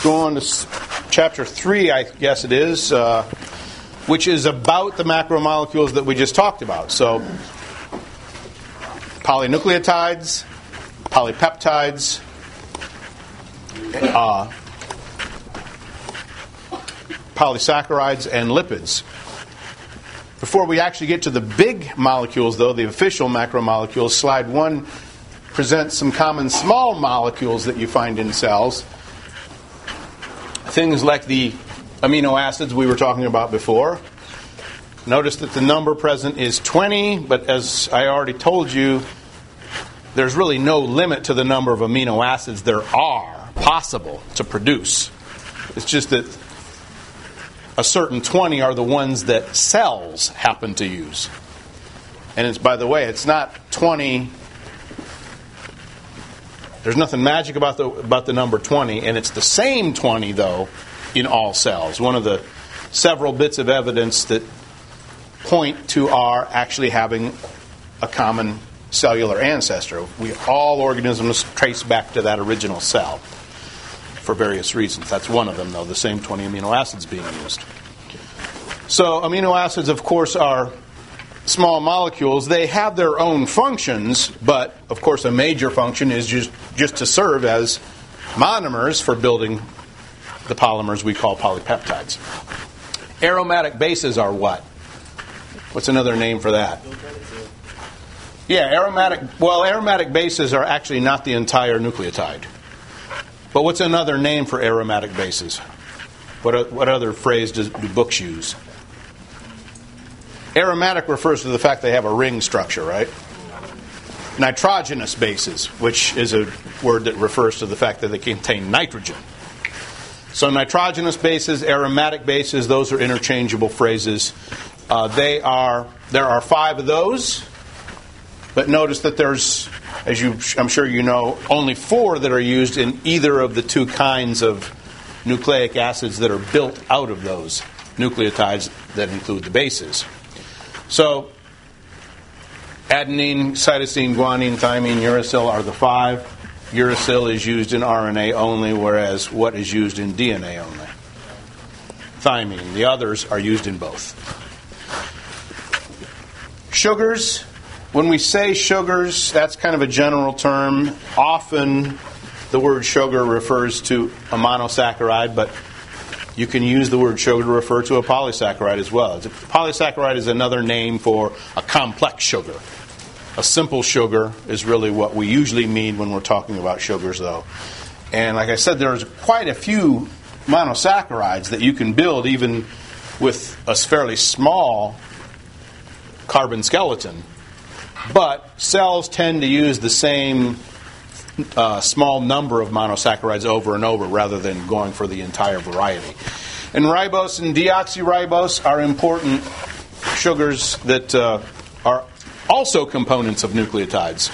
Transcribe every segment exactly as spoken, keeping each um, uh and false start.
go on to s- chapter three, I guess it is, uh, which is about the macromolecules that we just talked about. So, polynucleotides, polypeptides, uh, polysaccharides, and lipids. Before we actually get to the big molecules, though, the official macromolecules, slide one presents some common small molecules that you find in cells. Things like the amino acids we were talking about before. Notice that the number present is twenty, but as I already told you, there's really no limit to the number of amino acids there are possible to produce. It's just that a certain twenty are the ones that cells happen to use. And it's, by the way, it's not twenty. There's nothing magic about the about the number twenty, and it's the same twenty, though, in all cells. One of the several bits of evidence that point to our actually having a common cellular ancestor. We all organisms trace back to that original cell for various reasons. That's one of them, though, the same twenty amino acids being used. So amino acids, of course, are small molecules. They have their own functions, but, of course, a major function is just, just to serve as monomers for building the polymers we call polypeptides. Aromatic bases are what? What's another name for that? Yeah, aromatic, well, aromatic bases are actually not the entire nucleotide. But what's another name for aromatic bases? What what other phrase does, do books use? Aromatic refers to the fact they have a ring structure, right? Nitrogenous bases, which is a word that refers to the fact that they contain nitrogen. So nitrogenous bases, aromatic bases, those are interchangeable phrases. Uh, they are there are five of those, but notice that there's, as you, I'm sure you know, only four that are used in either of the two kinds of nucleic acids that are built out of those nucleotides that include the bases. So, adenine, cytosine, guanine, thymine, uracil are the five. Uracil is used in R N A only, whereas what is used in D N A only? Thymine. The others are used in both. Sugars. When we say sugars, that's kind of a general term. Often the word sugar refers to a monosaccharide, but you can use the word sugar to refer to a polysaccharide as well. A polysaccharide is another name for a complex sugar. A simple sugar is really what we usually mean when we're talking about sugars, though. And like I said, there's quite a few monosaccharides that you can build even with a fairly small carbon skeleton. But cells tend to use the same uh, small number of monosaccharides over and over rather than going for the entire variety. And ribose and deoxyribose are important sugars that uh, are also components of nucleotides.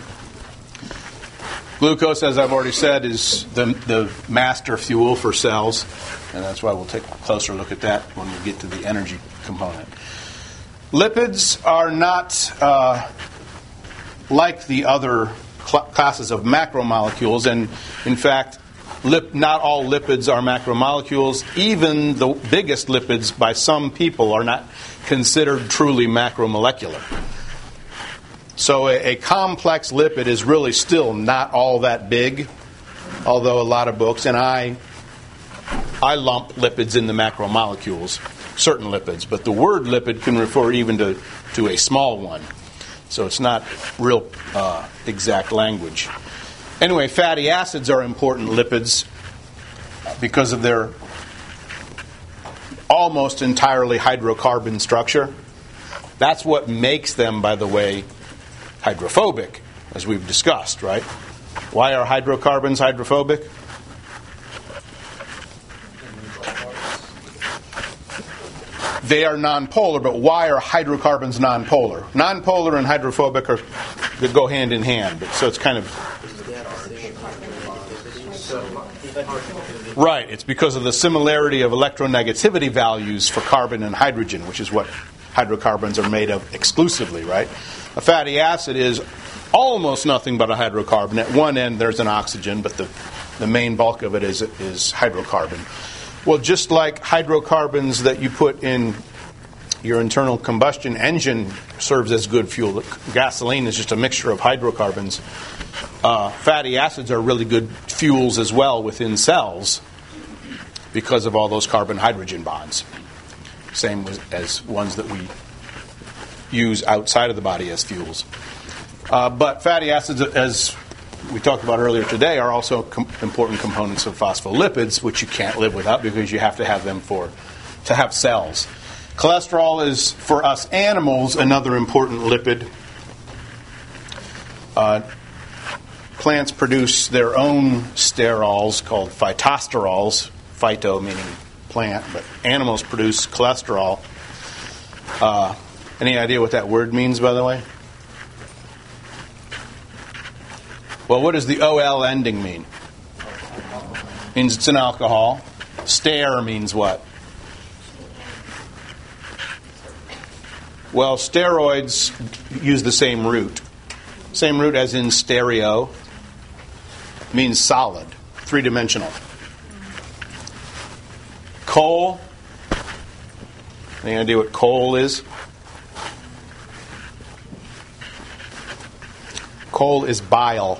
Glucose, as I've already said, is the, the master fuel for cells, and that's why we'll take a closer look at that when we get to the energy component. Lipids are not uh, like the other cl- classes of macromolecules, and in fact, lip, not all lipids are macromolecules. Even the biggest lipids, by some people, are not considered truly macromolecular. So a, a complex lipid is really still not all that big, although a lot of books, and I, I lump lipids in the macromolecules. Certain lipids, but the word lipid can refer even to, to a small one. So it's not real uh, exact language. Anyway, fatty acids are important lipids because of their almost entirely hydrocarbon structure. That's what makes them, by the way, hydrophobic, as we've discussed, right? Why are hydrocarbons hydrophobic? They are nonpolar, but why are hydrocarbons nonpolar? Nonpolar and hydrophobic are they go hand in hand, but so it's kind of right. It's because of the similarity of electronegativity values for carbon and hydrogen, which is what hydrocarbons are made of exclusively, right? A fatty acid is almost nothing but a hydrocarbon. At one end there's an oxygen, but the the main bulk of it is, is hydrocarbon. Well, just like hydrocarbons that you put in your internal combustion engine serves as good fuel, gasoline is just a mixture of hydrocarbons. Uh, fatty acids are really good fuels as well within cells because of all those carbon-hydrogen bonds. Same with, as ones that we use outside of the body as fuels. Uh, but fatty acids, as we talked about earlier today, are also com- important components of phospholipids, which you can't live without because you have to have them for to have cells. Cholesterol is, for us animals, another important lipid. Uh, plants produce their own sterols called phytosterols, phyto meaning plant, but animals produce cholesterol. Uh, any idea what that word means, by the way? Well, what does the O L ending mean? Means it's an alcohol. Ster means what? Well, steroids use the same root. Same root as in stereo. Means solid, three-dimensional. Coal. Any idea what coal is? Coal is bile.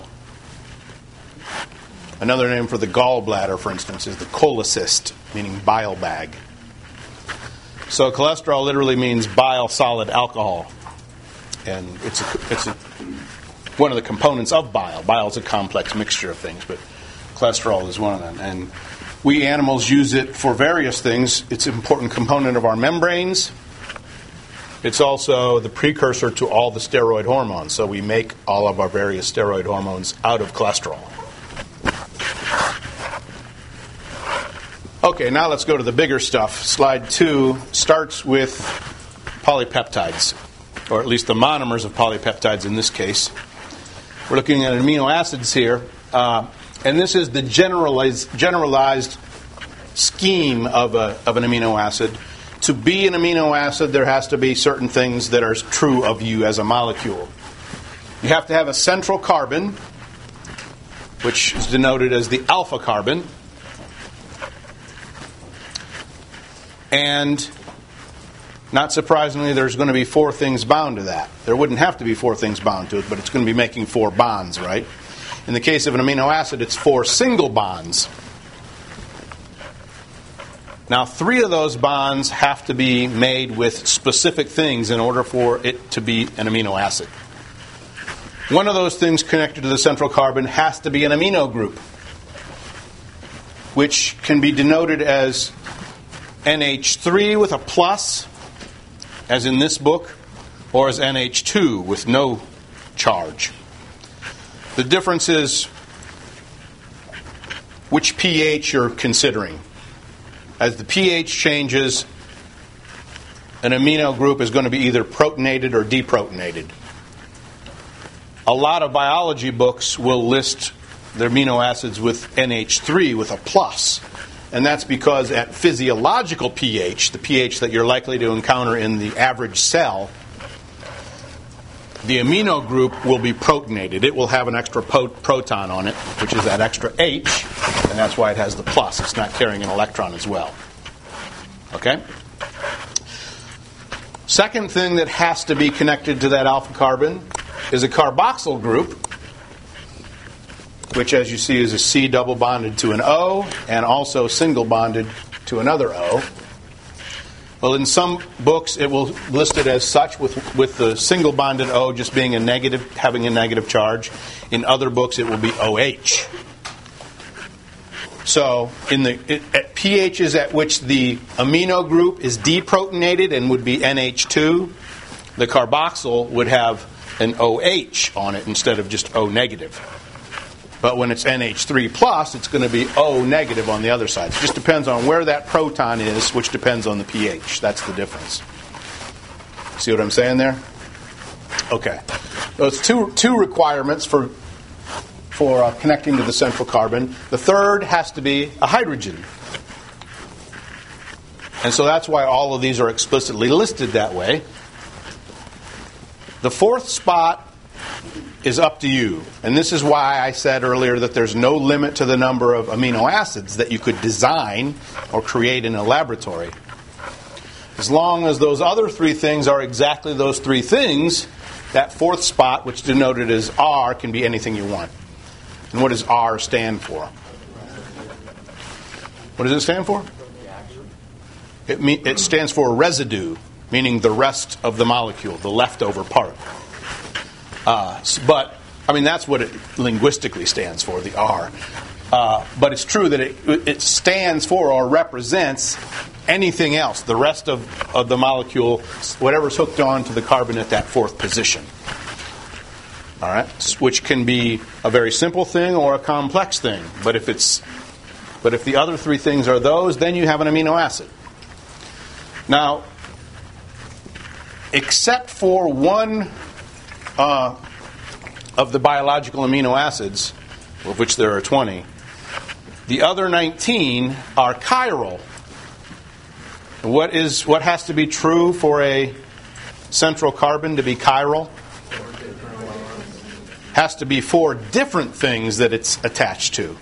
Another name for the gallbladder, for instance, is the cholecyst, meaning bile bag. So cholesterol literally means bile solid alcohol. And it's a, it's a, one of the components of bile. Bile is a complex mixture of things, but cholesterol is one of them. And we animals use it for various things. It's an important component of our membranes. It's also the precursor to all the steroid hormones. So we make all of our various steroid hormones out of cholesterol. Okay, now let's go to the bigger stuff. Slide two starts with polypeptides, or at least the monomers of polypeptides in this case. We're looking at amino acids here, uh, and this is the generalized, generalized scheme of, a, of an amino acid. To be an amino acid, there has to be certain things that are true of you as a molecule. You have to have a central carbon, which is denoted as the alpha carbon. And not surprisingly, there's going to be four things bound to that. There wouldn't have to be four things bound to it, but it's going to be making four bonds, right? In the case of an amino acid, it's four single bonds. Now, three of those bonds have to be made with specific things in order for it to be an amino acid. One of those things connected to the central carbon has to be an amino group, which can be denoted as N H three with a plus, as in this book, or as N H two with no charge. The difference is which pH you're considering. As the pH changes, an amino group is going to be either protonated or deprotonated. A lot of biology books will list their amino acids with N H three with a plus. And that's because at physiological pH, the pH that you're likely to encounter in the average cell, the amino group will be protonated. It will have an extra po- proton on it, which is that extra H, and that's why it has the plus. It's not carrying an electron as well. Okay? Second thing that has to be connected to that alpha carbon is a carboxyl group, which, as you see, is a C double bonded to an O and also single bonded to another O. Well, in some books, it will list it as such, with with the single bonded O just being a negative, having a negative charge. In other books, it will be OH. So, in the it, at pHs at which the amino group is deprotonated and would be N H two, the carboxyl would have an OH on it instead of just O negative. But when it's N H three plus, it's going to be O negative on the other side. It just depends on where that proton is, which depends on the pH. That's the difference. See what I'm saying there? Okay. Those two two requirements for for uh, connecting to the central carbon. The third has to be a hydrogen. And so that's why all of these are explicitly listed that way. The fourth spot is up to you. And this is why I said earlier that there's no limit to the number of amino acids that you could design or create in a laboratory. As long as those other three things are exactly those three things, that fourth spot, which denoted as R, can be anything you want. And what does R stand for? What does it stand for? It, me- it stands for residue, meaning the rest of the molecule, the leftover part. Uh, but, I mean, that's what it linguistically stands for, the R. Uh, but it's true that it, it stands for or represents anything else, the rest of, of the molecule, whatever's hooked on to the carbon at that fourth position. All right, which can be a very simple thing or a complex thing. But if it's, but if the other three things are those, then you have an amino acid. Now, except for one uh, of the biological amino acids, of which there are twenty, the other nineteen are chiral. What is what has to be true for a central carbon to be chiral? Has to be four different things that it's attached to.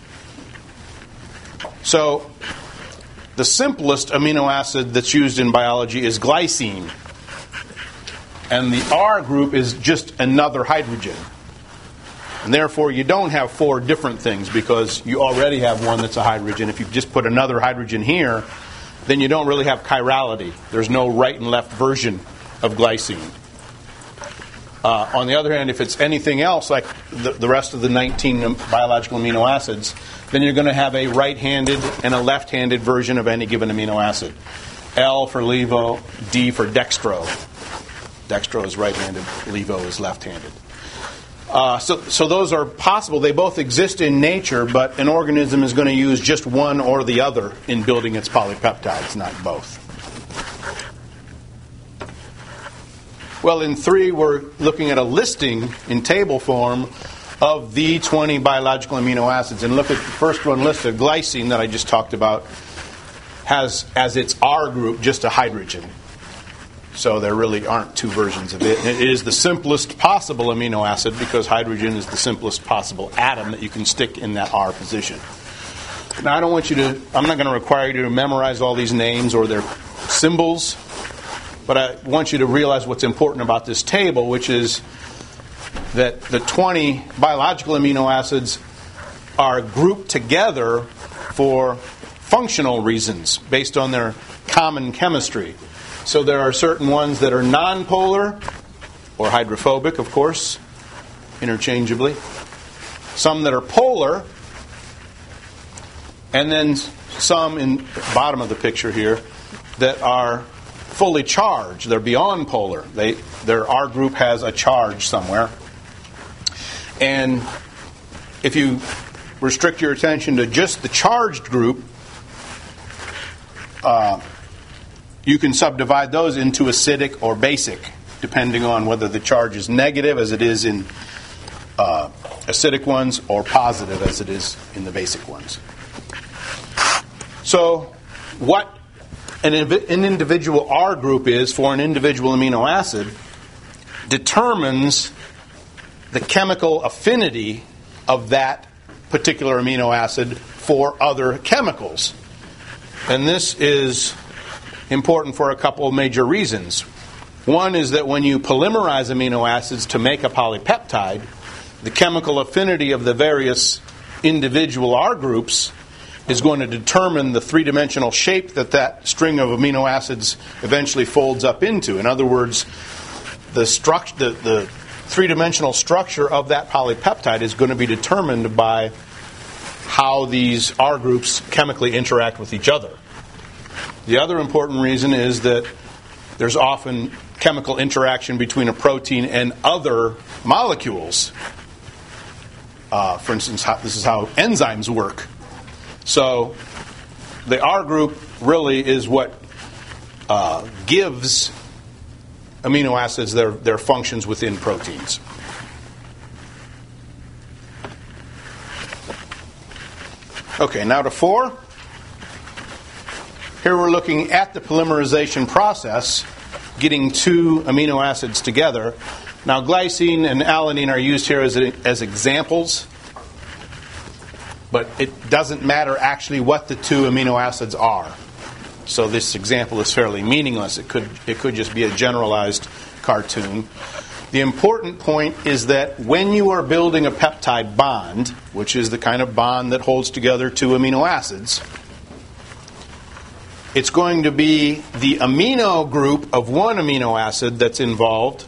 So, the simplest amino acid that's used in biology is glycine. And the R group is just another hydrogen. And therefore, you don't have four different things because you already have one that's a hydrogen. If you just put another hydrogen here, then you don't really have chirality. There's no right and left version of glycine. Uh, on the other hand, if it's anything else, like the, the rest of the nineteen biological amino acids, then you're going to have a right-handed and a left-handed version of any given amino acid. L for levo, D for dextro. Dextro is right-handed, levo is left-handed. Uh, so, so those are possible. They both exist in nature, but an organism is going to use just one or the other in building its polypeptides, not both. Well, in three, we're looking at a listing in table form of the twenty biological amino acids. And look at the first one listed, glycine, that I just talked about, has as its R group just a hydrogen. So there really aren't two versions of it. It is the simplest possible amino acid because hydrogen is the simplest possible atom that you can stick in that R position. Now, I don't want you to, I'm not going to require you to memorize all these names or their symbols, but I want you to realize what's important about this table, which is that the twenty biological amino acids are grouped together for functional reasons based on their common chemistry. So there are certain ones that are nonpolar or hydrophobic, of course, interchangeably. Some that are polar, and then some in the bottom of the picture here that are fully charged. They're beyond polar. They, their R group has a charge somewhere. And if you restrict your attention to just the charged group, uh, you can subdivide those into acidic or basic, depending on whether the charge is negative, as it is in uh, acidic ones, or positive, as it is in the basic ones. So, what an, an individual R group is for an individual amino acid determines the chemical affinity of that particular amino acid for other chemicals. And this is important for a couple of major reasons. One is that when you polymerize amino acids to make a polypeptide, the chemical affinity of the various individual R groups is going to determine the three-dimensional shape that that string of amino acids eventually folds up into. In other words, the, struct- the, the three-dimensional structure of that polypeptide is going to be determined by how these R groups chemically interact with each other. The other important reason is that there's often chemical interaction between a protein and other molecules. Uh, for instance, how, this is how enzymes work. So the R group really is what uh, gives amino acids their, their functions within proteins. Okay, now to four. Here we're looking at the polymerization process, getting two amino acids together. Now, glycine and alanine are used here as, as examples, but it doesn't matter actually what the two amino acids are. So this example is fairly meaningless. It could it could just be a generalized cartoon. The important point is that when you are building a peptide bond, which is the kind of bond that holds together two amino acids, it's going to be the amino group of one amino acid that's involved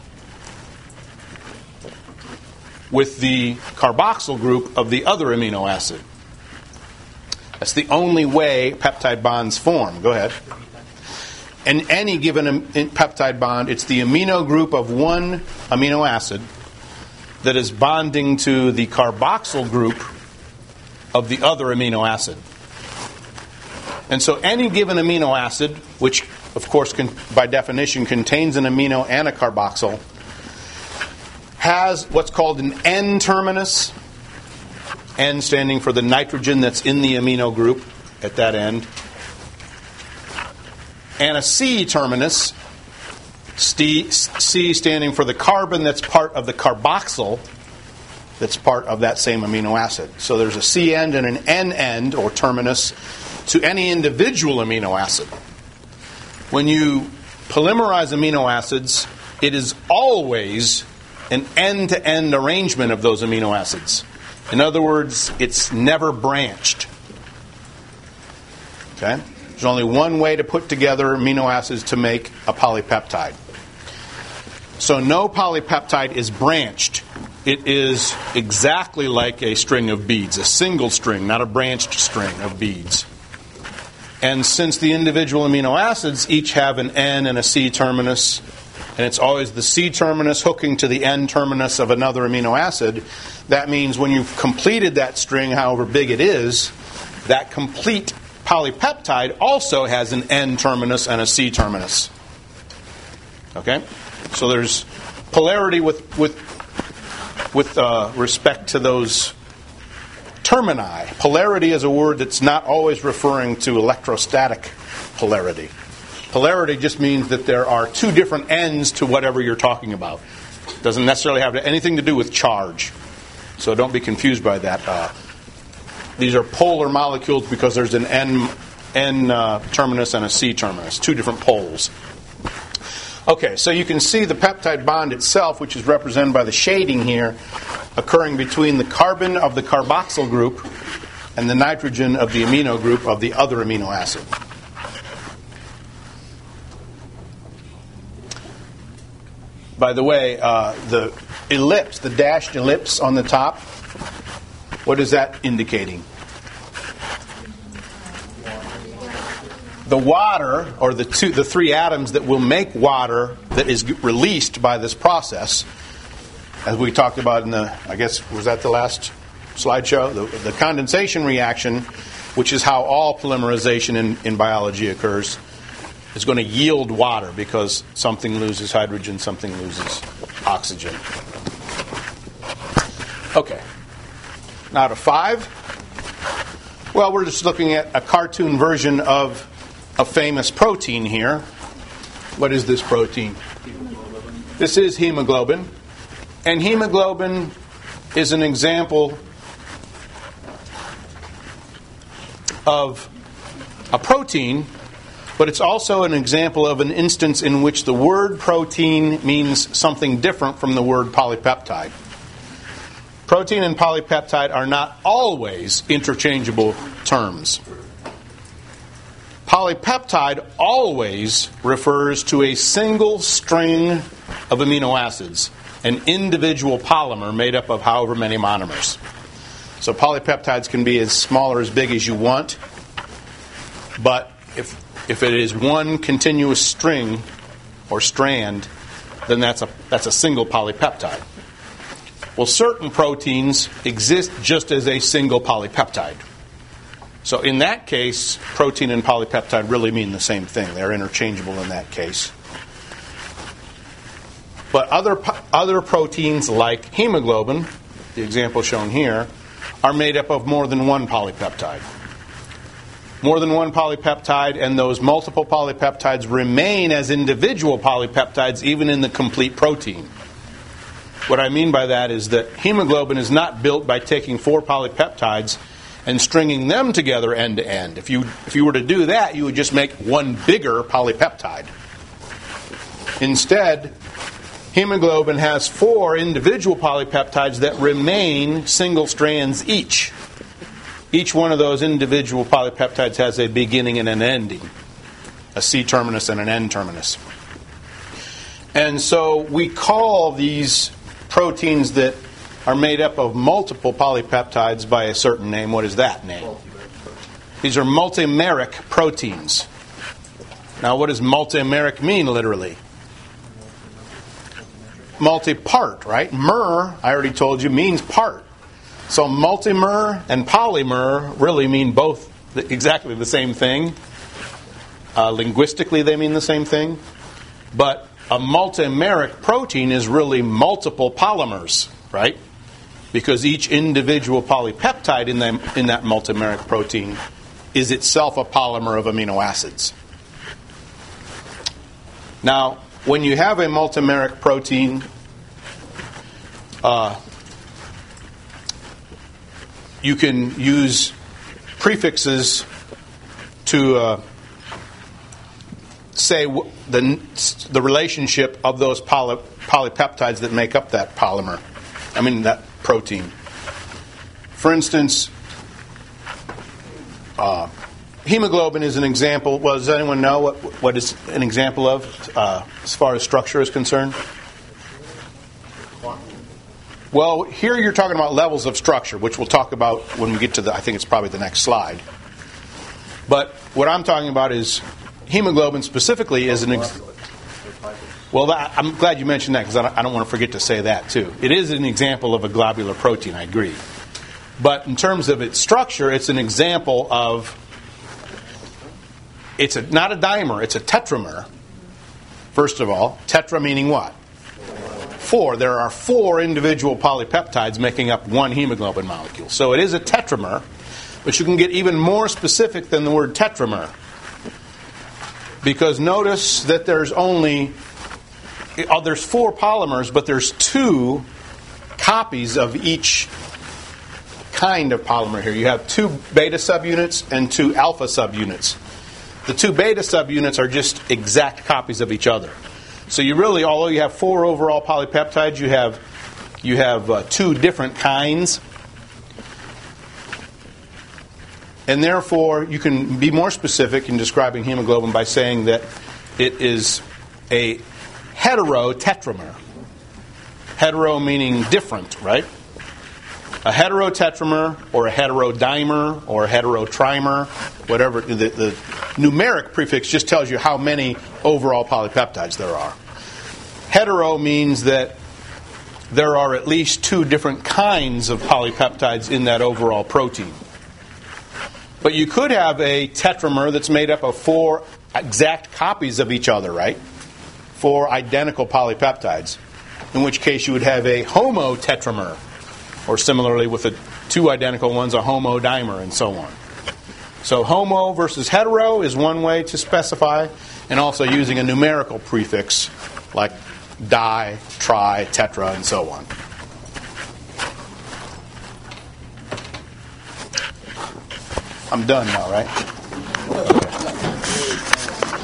with the carboxyl group of the other amino acid. That's the only way peptide bonds form. Go ahead. In any given peptide bond, it's the amino group of one amino acid that is bonding to the carboxyl group of the other amino acid. And so any given amino acid, which of course can, by definition contains an amino and a carboxyl, has what's called an N-terminus, N standing for the nitrogen that's in the amino group at that end, and a C-terminus, C standing for the carbon that's part of the carboxyl that's part of that same amino acid. So there's a C end and an N end, or terminus, to any individual amino acid. When you polymerize amino acids, it is always an end-to-end arrangement of those amino acids. In other words, it's never branched. Okay? There's only one way to put together amino acids to make a polypeptide. So no polypeptide is branched. It is exactly like a string of beads, a single string, not a branched string of beads. And since the individual amino acids each have an N and a C terminus, and it's always the C terminus hooking to the N terminus of another amino acid, that means when you've completed that string, however big it is, that complete polypeptide also has an N terminus and a C terminus. Okay? So there's polarity with with with uh, respect to those termini. Polarity is a word that's not always referring to electrostatic polarity. Polarity just means that there are two different ends to whatever you're talking about. It doesn't necessarily have anything to do with charge. So don't be confused by that. Uh, these are polar molecules because there's an N, N uh, terminus and a C terminus, two different poles. Okay, so you can see the peptide bond itself, which is represented by the shading here, occurring between the carbon of the carboxyl group and the nitrogen of the amino group of the other amino acid. By the way, uh, the ellipse, the dashed ellipse on the top, what is that indicating? The water, or the two, the three atoms that will make water that is released by this process, as we talked about in the, I guess, was that the last slideshow? The, the condensation reaction, which is how all polymerization in, in biology occurs, is going to yield water because something loses hydrogen, something loses oxygen. Okay. Now to five. Well, we're just looking at a cartoon version of a famous protein here. What is this protein? Hemoglobin. This is hemoglobin. And hemoglobin is an example of a protein, but it's also an example of an instance in which the word protein means something different from the word polypeptide. Protein and polypeptide are not always interchangeable terms. Polypeptide always refers to a single string of amino acids, an individual polymer made up of however many monomers. So polypeptides can be as small or as big as you want, but if if it is one continuous string or strand, then that's a that's a single polypeptide. Well, certain proteins exist just as a single polypeptide. So in that case, protein and polypeptide really mean the same thing. They're interchangeable in that case. But other other proteins like hemoglobin, the example shown here, are made up of more than one polypeptide. More than one polypeptide, and those multiple polypeptides remain as individual polypeptides even in the complete protein. What I mean by that is that hemoglobin is not built by taking four polypeptides and stringing them together end to end. If you if you were to do that, you would just make one bigger polypeptide. Instead, hemoglobin has four individual polypeptides that remain single strands each. Each one of those individual polypeptides has a beginning and an ending, a C terminus and an N terminus. And so we call these proteins that are made up of multiple polypeptides by a certain name. What is that name? These are multimeric proteins. Now, what does multimeric mean literally? Multi-part, right? Mer, I already told you, means part. So multimer and polymer really mean both exactly the same thing. Uh, linguistically, they mean the same thing. But a multimeric protein is really multiple polymers, right? Because each individual polypeptide in, them, in that multimeric protein is itself a polymer of amino acids. Now, when you have a multimeric protein, uh, you can use prefixes to uh, say w- the the relationship of those poly, polypeptides that make up that polymer. I mean that protein. For instance, uh, hemoglobin is an example. Well, does anyone know what what is an example of uh, as far as structure is concerned? Well, here you're talking about levels of structure, which we'll talk about when we get to the, I think it's probably the next slide. But what I'm talking about is hemoglobin specifically is an... Ex- well, that, I'm glad you mentioned that because I don't, I don't want to forget to say that too. It is an example of a globular protein, I agree. But in terms of its structure, it's an example of... It's a, not a dimer, it's a tetramer. First of all, tetra meaning what? Four. There are four individual polypeptides making up one hemoglobin molecule. So it is a tetramer, but you can get even more specific than the word tetramer. Because notice that there's only, oh, there's four polymers, but there's two copies of each kind of polymer here. You have two beta subunits and two alpha subunits. The two beta subunits are just exact copies of each other. So you really, although you have four overall polypeptides, you have you have uh, two different kinds. And therefore, you can be more specific in describing hemoglobin by saying that it is a heterotetramer. Hetero meaning different, right? A heterotetramer or a heterodimer or a heterotrimer, whatever. The, the numeric prefix just tells you how many overall polypeptides there are. Hetero means that there are at least two different kinds of polypeptides in that overall protein. But you could have a tetramer that's made up of four exact copies of each other, right? Four identical polypeptides. In which case you would have a homotetramer. Or similarly with the two identical ones, a homodimer, and so on. So homo versus hetero is one way to specify, and also using a numerical prefix like di, tri, tetra, and so on. I'm done now, right?